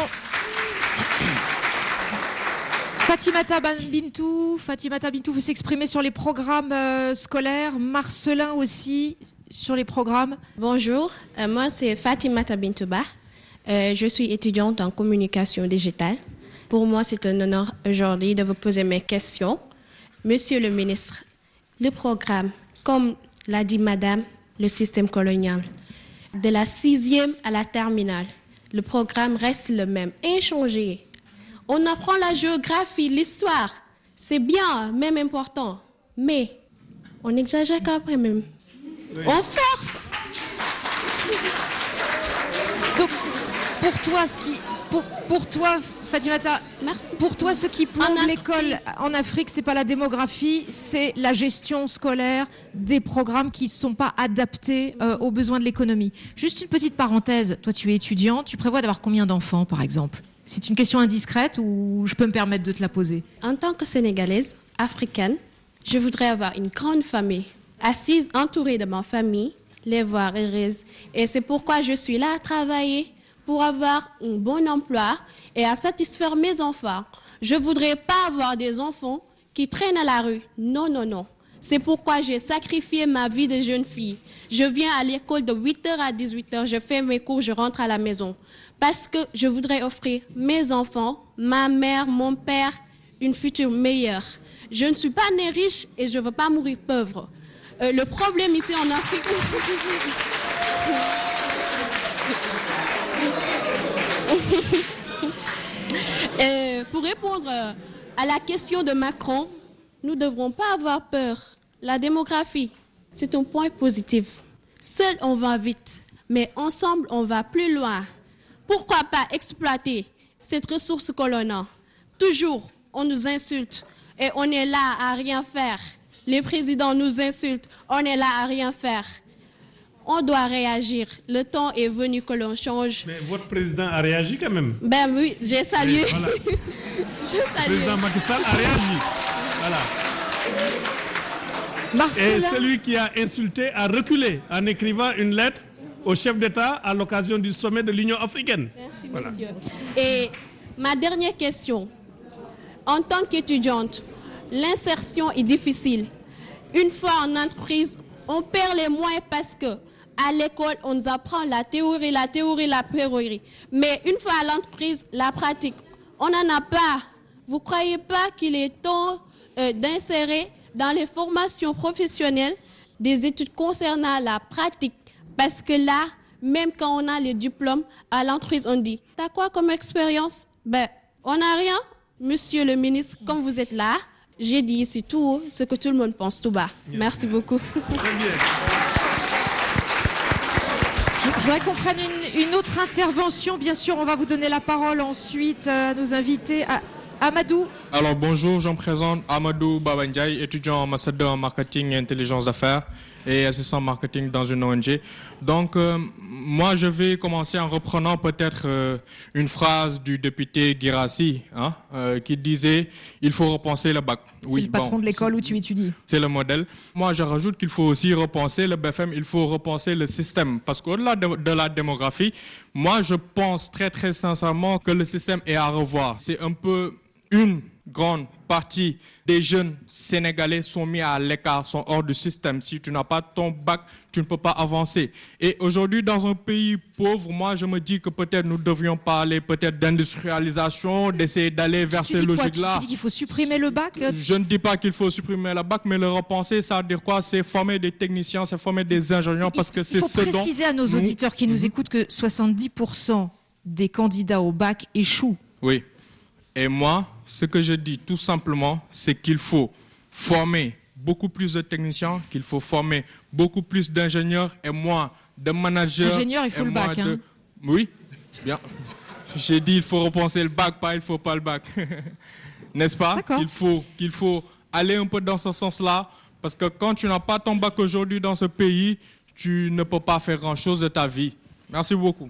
Fatimata Bintou veut s'exprimer sur les programmes scolaires. Marcelin aussi, sur les programmes. Bonjour, moi c'est Fatimata Bintouba. Je suis étudiante en communication digitale. Pour moi, c'est un honneur aujourd'hui de vous poser mes questions. Monsieur le ministre, le programme, comme l'a dit madame, le système colonial, de la 6e à la terminale, le programme reste le même, inchangé. On apprend la géographie, l'histoire. C'est bien, même important. Mais on exagère quand même. Oui. On force. Donc, pour toi, Fatimata, merci. Pour toi, ce qui plombe l'école en Afrique, c'est pas la démographie, c'est la gestion scolaire des programmes qui ne sont pas adaptés aux besoins de l'économie. Juste une petite parenthèse. Toi, tu es étudiant. Tu prévois d'avoir combien d'enfants, par exemple ? C'est une question indiscrète ou je peux me permettre de te la poser? En tant que Sénégalaise, africaine, je voudrais avoir une grande famille, assise, entourée de ma famille, les voir heureuses. Et c'est pourquoi je suis là à travailler pour avoir un bon emploi et à satisfaire mes enfants. Je ne voudrais pas avoir des enfants qui traînent à la rue. Non, non, non. C'est pourquoi j'ai sacrifié ma vie de jeune fille. Je viens à l'école de 8h à 18h, je fais mes cours, je rentre à la maison. Parce que je voudrais offrir mes enfants, ma mère, mon père, une future meilleure. Je ne suis pas née riche et je ne veux pas mourir pauvre. Le problème ici en Afrique... pour répondre à la question de Macron, nous ne devrons pas avoir peur. La démographie, c'est un point positif. Seul, on va vite, mais ensemble, on va plus loin. Pourquoi pas exploiter cette ressource que l'on a? Toujours, on nous insulte et on est là à rien faire. Les présidents nous insultent, on est là à rien faire. On doit réagir. Le temps est venu que l'on change. Mais votre président a réagi quand même. Ben oui, j'ai salué. Oui, voilà. Le président Macky Sall a réagi. Voilà. Marcelin. Et celui qui a insulté a reculé en écrivant une lettre au chef d'État à l'occasion du sommet de l'Union africaine. Merci, voilà. Monsieur. Et ma dernière question. En tant qu'étudiante, l'insertion est difficile. Une fois en entreprise, on perd les moyens parce que à l'école, on nous apprend la théorie. Mais une fois à l'entreprise, la pratique, on n'en a pas. Vous ne croyez pas qu'il est temps d'insérer dans les formations professionnelles des études concernant la pratique? Parce que là, même quand on a les diplômes, à l'entreprise, on dit « T'as quoi comme expérience ?» Ben, on n'a rien. Monsieur le ministre, comme vous êtes là, j'ai dit ici tout haut ce que tout le monde pense tout bas. Merci beaucoup. Je voudrais qu'on prenne une autre intervention. Bien sûr, on va vous donner la parole ensuite à nos invités. Amadou. Alors bonjour, je me présente Amadou Babandjaï, étudiant en master en marketing et intelligence d'affaires et assistant marketing dans une ONG. Donc moi je vais commencer en reprenant peut-être une phrase du député Guirassy qui disait il faut repenser le bac. Oui, c'est le patron de l'école où tu étudies. C'est le modèle. Moi je rajoute qu'il faut aussi repenser le BFM, il faut repenser le système parce qu'au-delà de la démographie, moi je pense très très sincèrement que le système est à revoir. C'est un peu une grande partie des jeunes Sénégalais sont mis à l'écart, sont hors du système. Si tu n'as pas ton bac, tu ne peux pas avancer. Et aujourd'hui, dans un pays pauvre, moi, je me dis que peut-être nous devrions parler peut-être d'industrialisation, d'essayer d'aller vers ces logiques-là. Tu dis qu'il faut supprimer le bac? Je ne dis pas qu'il faut supprimer le bac, mais le repenser, ça veut dire quoi? C'est former des techniciens, c'est former des ingénieurs, parce que c'est ce dont... Il faut préciser à nos auditeurs qui nous écoutent que 70% des candidats au bac échouent. Oui. Et moi, ce que je dis tout simplement, c'est qu'il faut former beaucoup plus de techniciens, qu'il faut former beaucoup plus d'ingénieurs et moins de managers. Ingénieur, il faut le bac. Oui, bien. J'ai dit il faut repenser le bac, pas il faut pas le bac. N'est-ce pas? Qu'il faut aller un peu dans ce sens-là, parce que quand tu n'as pas ton bac aujourd'hui dans ce pays, tu ne peux pas faire grand-chose de ta vie. Merci beaucoup.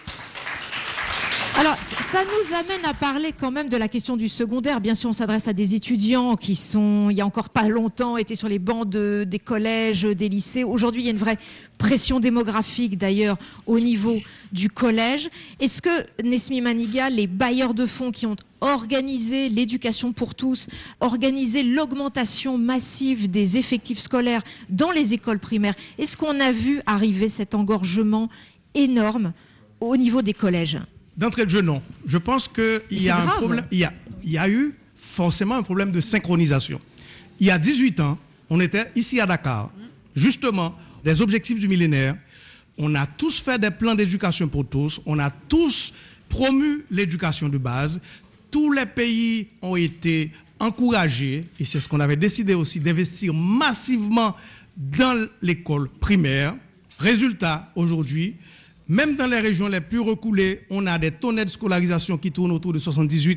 Alors, ça nous amène à parler quand même de la question du secondaire. Bien sûr, on s'adresse à des étudiants qui sont, il y a encore pas longtemps, étaient sur les bancs des collèges, des lycées. Aujourd'hui, il y a une vraie pression démographique, d'ailleurs, au niveau du collège. Est-ce que, Nesmi Maniga, les bailleurs de fonds qui ont organisé l'éducation pour tous, organisé l'augmentation massive des effectifs scolaires dans les écoles primaires, est-ce qu'on a vu arriver cet engorgement énorme au niveau des collèges ? D'entrée de jeu, non. Je pense qu'il y a un problème. Il y a eu forcément un problème de synchronisation. Il y a 18 ans, on était ici à Dakar, justement, des objectifs du millénaire. On a tous fait des plans d'éducation pour tous. On a tous promu l'éducation de base. Tous les pays ont été encouragés, et c'est ce qu'on avait décidé aussi, d'investir massivement dans l'école primaire. Résultat, aujourd'hui, même dans les régions les plus reculées, on a des taux nets de scolarisation qui tournent autour de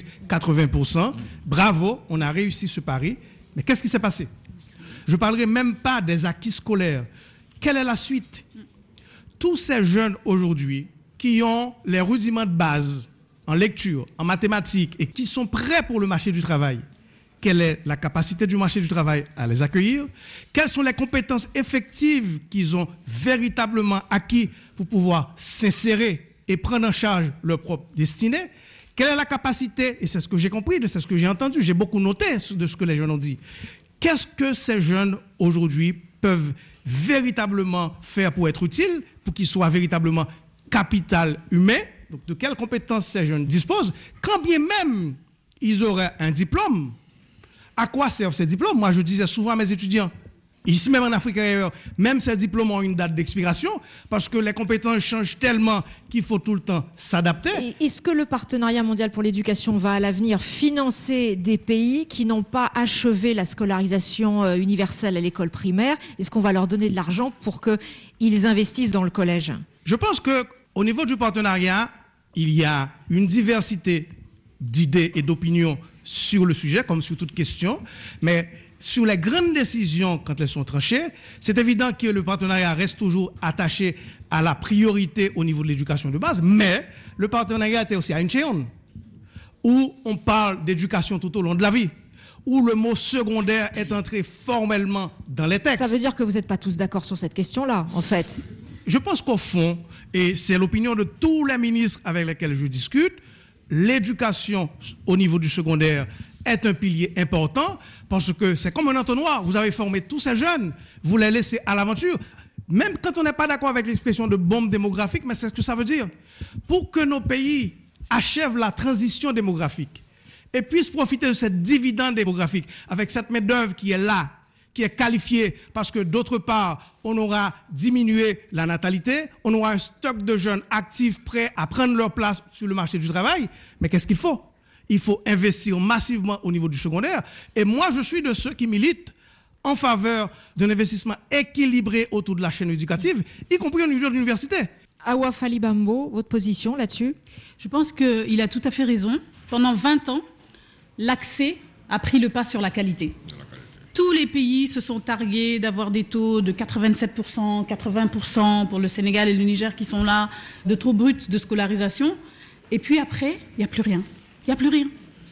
78-80%. Bravo, on a réussi ce pari. Mais qu'est-ce qui s'est passé? Je ne parlerai même pas des acquis scolaires. Quelle est la suite? Tous ces jeunes aujourd'hui qui ont les rudiments de base en lecture, en mathématiques et qui sont prêts pour le marché du travail, quelle est la capacité du marché du travail à les accueillir? Quelles sont les compétences effectives qu'ils ont véritablement acquis pour pouvoir s'insérer et prendre en charge leur propre destinée? Quelle est la capacité, et c'est ce que j'ai compris, c'est ce que j'ai entendu, j'ai beaucoup noté de ce que les jeunes ont dit. Qu'est-ce que ces jeunes aujourd'hui peuvent véritablement faire pour être utiles, pour qu'ils soient véritablement capital humain? Donc de quelles compétences ces jeunes disposent? Quand bien même ils auraient un diplôme, à quoi servent ces diplômes? Moi, je disais souvent à mes étudiants, ici même en Afrique et ailleurs, même ces diplômes ont une date d'expiration parce que les compétences changent tellement qu'il faut tout le temps s'adapter. Est-ce que le partenariat mondial pour l'éducation va à l'avenir financer des pays qui n'ont pas achevé la scolarisation universelle à l'école primaire? Est-ce qu'on va leur donner de l'argent pour qu'ils investissent dans le collège? Je pense qu'au niveau du partenariat, il y a une diversité d'idées et d'opinions sur le sujet, comme sur toute question, mais sur les grandes décisions, quand elles sont tranchées, c'est évident que le partenariat reste toujours attaché à la priorité au niveau de l'éducation de base, mais le partenariat était aussi à une chaîne, où on parle d'éducation tout au long de la vie, où le mot secondaire est entré formellement dans les textes. Ça veut dire que vous n'êtes pas tous d'accord sur cette question-là, en fait? Je pense qu'au fond, et c'est l'opinion de tous les ministres avec lesquels je discute, l'éducation au niveau du secondaire est un pilier important parce que c'est comme un entonnoir. Vous avez formé tous ces jeunes, vous les laissez à l'aventure. Même quand on n'est pas d'accord avec l'expression de bombe démographique, mais c'est ce que ça veut dire. Pour que nos pays achèvent la transition démographique et puissent profiter de cette dividende démographique avec cette main-d'œuvre qui est là, qui est qualifiée parce que d'autre part, on aura diminué la natalité, on aura un stock de jeunes actifs prêts à prendre leur place sur le marché du travail. Mais qu'est-ce qu'il faut? Il faut investir massivement au niveau du secondaire. Et moi, je suis de ceux qui militent en faveur d'un investissement équilibré autour de la chaîne éducative, y compris au niveau de l'université. Awa Fally Bambo, votre position là-dessus? Je pense qu'il a tout à fait raison. Pendant 20 ans, l'accès a pris le pas sur la qualité. Tous les pays se sont targués d'avoir des taux de 87%, 80% pour le Sénégal et le Niger qui sont là, de taux bruts de scolarisation. Et puis après, il n'y a plus rien. Il n'y a plus rien.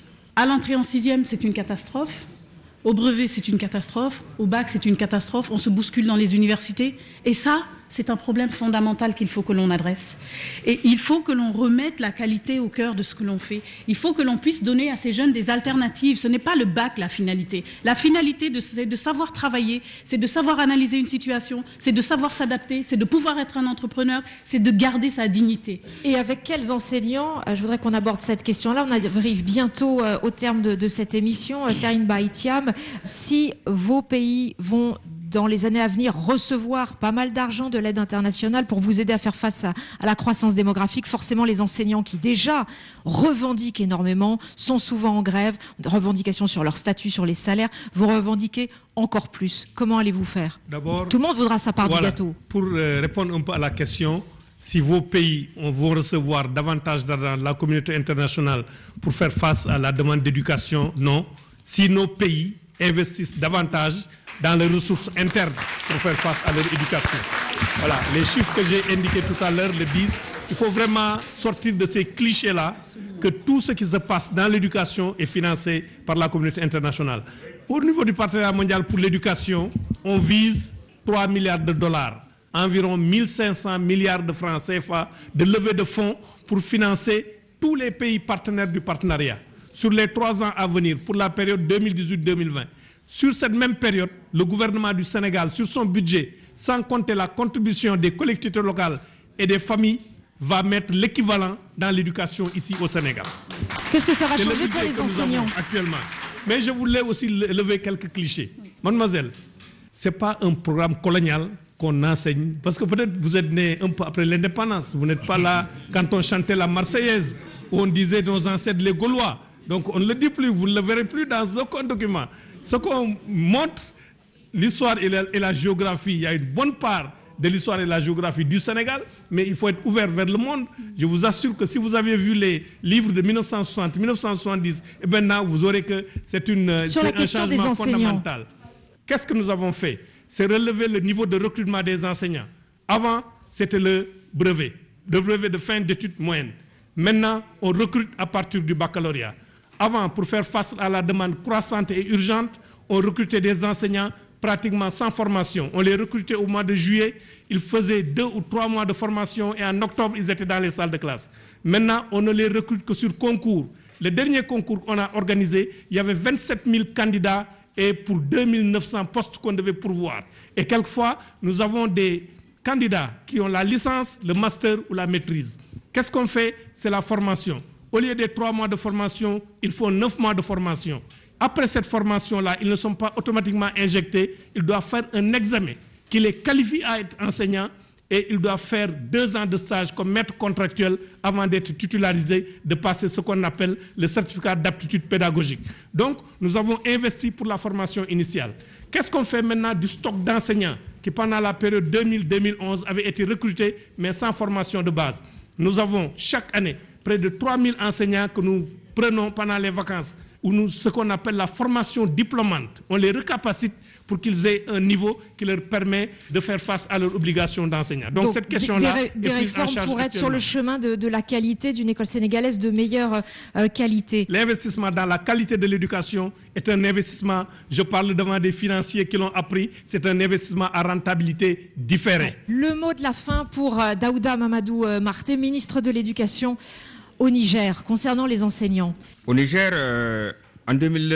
À l'entrée en 6e, c'est une catastrophe. Au brevet, c'est une catastrophe. Au bac, c'est une catastrophe. On se bouscule dans les universités. Et ça, c'est un problème fondamental qu'il faut que l'on adresse. Et il faut que l'on remette la qualité au cœur de ce que l'on fait. Il faut que l'on puisse donner à ces jeunes des alternatives. Ce n'est pas le bac la finalité. La finalité, c'est de savoir travailler, c'est de savoir analyser une situation, c'est de savoir s'adapter, c'est de pouvoir être un entrepreneur, c'est de garder sa dignité. Et avec quels enseignants, je voudrais qu'on aborde cette question-là. On arrive bientôt au terme de cette émission. Serine Baïtiam, si vos pays vont dans les années à venir recevoir pas mal d'argent de l'aide internationale pour vous aider à faire face à la croissance démographique, forcément les enseignants qui déjà revendiquent énormément, sont souvent en grève, revendications sur leur statut, sur les salaires, vont revendiquer encore plus. Comment allez-vous faire? D'abord, tout le monde voudra sa part du gâteau. Pour répondre un peu à la question, si vos pays vont recevoir davantage d'argent de la communauté internationale pour faire face à la demande d'éducation, non. Si nos pays investissent davantage dans les ressources internes pour faire face à leur éducation. Voilà, les chiffres que j'ai indiqués tout à l'heure le disent. Il faut vraiment sortir de ces clichés-là, que tout ce qui se passe dans l'éducation est financé par la communauté internationale. Au niveau du partenariat mondial pour l'éducation, on vise 3 milliards de dollars, environ 1500 milliards de francs CFA de levée de fonds pour financer tous les pays partenaires du partenariat sur les 3 ans à venir pour la période 2018-2020. Sur cette même période, le gouvernement du Sénégal, sur son budget, sans compter la contribution des collectivités locales et des familles, va mettre l'équivalent dans l'éducation ici au Sénégal. Qu'est-ce que ça va changer pour les enseignants actuellement? Mais je voulais aussi lever quelques clichés. Mademoiselle, ce n'est pas un programme colonial qu'on enseigne, parce que peut-être vous êtes né un peu après l'indépendance. Vous n'êtes pas là quand on chantait la Marseillaise, où on disait nos ancêtres les Gaulois. Donc on ne le dit plus, vous ne le verrez plus dans aucun document. Ce qu'on montre, l'histoire et la géographie, il y a une bonne part de l'histoire et de la géographie du Sénégal, mais il faut être ouvert vers le monde. Je vous assure que si vous avez vu les livres de 1960, 1970, et maintenant vous aurez que c'est un changement fondamental. Qu'est-ce que nous avons fait? C'est relever le niveau de recrutement des enseignants. Avant, c'était le brevet de fin d'études moyennes. Maintenant, on recrute à partir du baccalauréat. Avant, pour faire face à la demande croissante et urgente, on recrutait des enseignants pratiquement sans formation. On les recrutait au mois de juillet, ils faisaient 2 ou 3 mois de formation et en octobre, ils étaient dans les salles de classe. Maintenant, on ne les recrute que sur concours. Le dernier concours qu'on a organisé, il y avait 27 000 candidats et pour 2900 postes qu'on devait pourvoir. Et quelquefois, nous avons des candidats qui ont la licence, le master ou la maîtrise. Qu'est-ce qu'on fait? C'est la formation. Au lieu des 3 mois de formation, il faut 9 mois de formation. Après cette formation-là, ils ne sont pas automatiquement injectés. Ils doivent faire un examen qui les qualifie à être enseignants et ils doivent faire 2 ans de stage comme maître contractuel avant d'être titularisés, de passer ce qu'on appelle le certificat d'aptitude pédagogique. Donc, nous avons investi pour la formation initiale. Qu'est-ce qu'on fait maintenant du stock d'enseignants qui, pendant la période 2000-2011, avaient été recrutés, mais sans formation de base? Nous avons chaque année près de 3000 enseignants que nous prenons pendant les vacances, ou ce qu'on appelle la formation diplômante. On les recapacite pour qu'ils aient un niveau qui leur permet de faire face à leurs obligations d'enseignant. Donc cette question-là des réformes pour être sur le chemin de la qualité, d'une école sénégalaise de meilleure qualité. L'investissement dans la qualité de l'éducation est un investissement, je parle devant des financiers qui l'ont appris, c'est un investissement à rentabilité différée. Le mot de la fin pour Daouda Mamadou Marté, ministre de l'Éducation au Niger, concernant les enseignants. Au Niger, en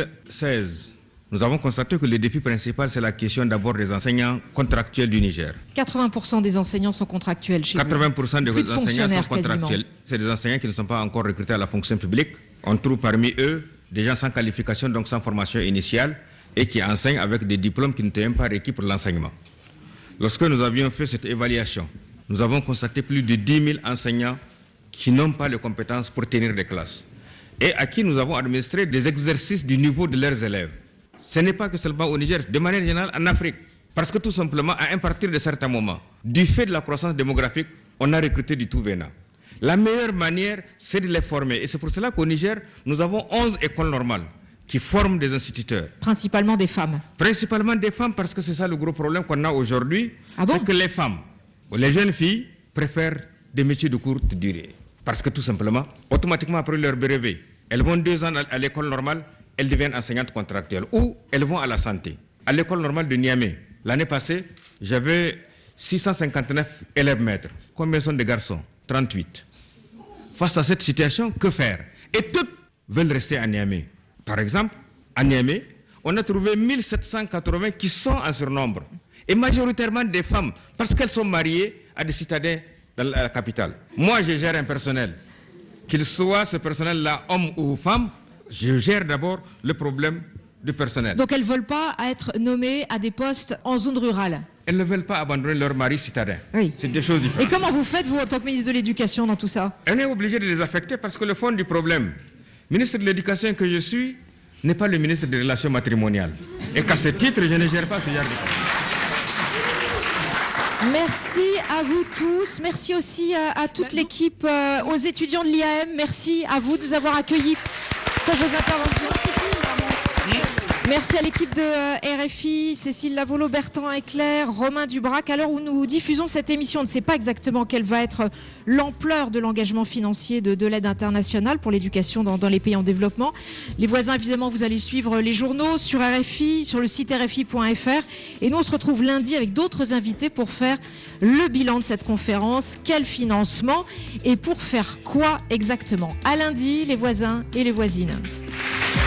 2016, nous avons constaté que le défi principal, c'est la question d'abord des enseignants contractuels du Niger. 80% des enseignants sont contractuels chez 80% des enseignants sont contractuels. C'est des enseignants qui ne sont pas encore recrutés à la fonction publique. On trouve parmi eux des gens sans qualification, donc sans formation initiale, et qui enseignent avec des diplômes qui n'étaient même pas requis pour l'enseignement. Lorsque nous avions fait cette évaluation, nous avons constaté plus de 10 000 enseignants qui n'ont pas les compétences pour tenir des classes et à qui nous avons administré des exercices du niveau de leurs élèves. Ce n'est pas que seulement au Niger, de manière générale en Afrique. Parce que tout simplement, à partir de certains moments, du fait de la croissance démographique, on a recruté du tout venant. La meilleure manière, c'est de les former. Et c'est pour cela qu'au Niger, nous avons 11 écoles normales qui forment des instituteurs. Principalement des femmes. Principalement des femmes, parce que c'est ça le gros problème qu'on a aujourd'hui. C'est que les femmes, ou les jeunes filles, préfèrent des métiers de courte durée. Parce que tout simplement, automatiquement après leur brevet, elles vont 2 ans à l'école normale, elles deviennent enseignantes contractuelles. Ou elles vont à la santé. À l'école normale de Niamey, l'année passée, j'avais 659 élèves maîtres. Combien sont des garçons? 38. Face à cette situation, que faire? Et toutes veulent rester à Niamey. Par exemple, à Niamey, on a trouvé 1780 qui sont en surnombre. Et majoritairement des femmes, parce qu'elles sont mariées à des citadins dans la capitale. Moi, je gère un personnel. Qu'il soit ce personnel-là, homme ou femme, je gère d'abord le problème du personnel. Donc elles ne veulent pas être nommées à des postes en zone rurale? Elles ne veulent pas abandonner leur mari citadin. Oui. C'est des choses différentes. Et comment vous faites, vous, en tant que ministre de l'Éducation, dans tout ça? On est obligé de les affecter parce que le fond du problème, ministre de l'Éducation que je suis, n'est pas le ministre des Relations matrimoniales. Et qu'à ce titre, je ne gère pas ce genre de choses. Merci à vous tous. Merci aussi à toute l'équipe, aux étudiants de l'IAM. Merci à vous de nous avoir accueillis pour vos interventions. Merci à l'équipe de RFI, Cécile Lavolo, Bertrand Eclair, Romain Dubrac. À l'heure où nous diffusons cette émission, on ne sait pas exactement quelle va être l'ampleur de l'engagement financier de l'aide internationale pour l'éducation dans les pays en développement. Les voisins, évidemment, vous allez suivre les journaux sur RFI, sur le site rfi.fr. Et nous, on se retrouve lundi avec d'autres invités pour faire le bilan de cette conférence. Quel financement et pour faire quoi exactement? À lundi, les voisins et les voisines.